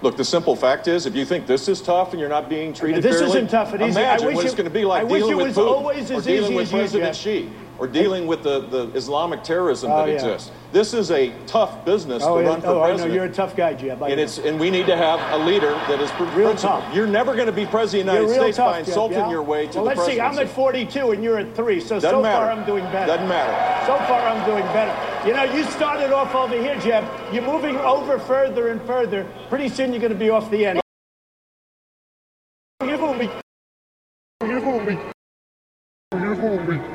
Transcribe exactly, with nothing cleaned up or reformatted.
Look, the simple fact is, if you think this is tough and you're not being treated this fairly, isn't tough and easy. imagine I wish what it, it's going to be like I wish dealing it with was Putin, always or as dealing easy with as you, President Jeff. Xi, or dealing with the, the Islamic terrorism Oh, that yeah. exists. This is a tough business Oh, to yeah. run for oh I know. president. You're a tough guy, Jeff. I And know. it's and we need to have a leader that is pr- Real principled. tough. You're never going to be president of the You're United real States tough, by Jeff, insulting yeah? your way to well, the let's see. presidency. I'm at forty-two and you're at three. So Doesn't so matter. far I'm doing better. Doesn't matter. So far I'm doing better. You know, you started off over here, Jeff. You're moving over further and further. Pretty soon you're going to be off the end. You fool me. You fool me. You fool me.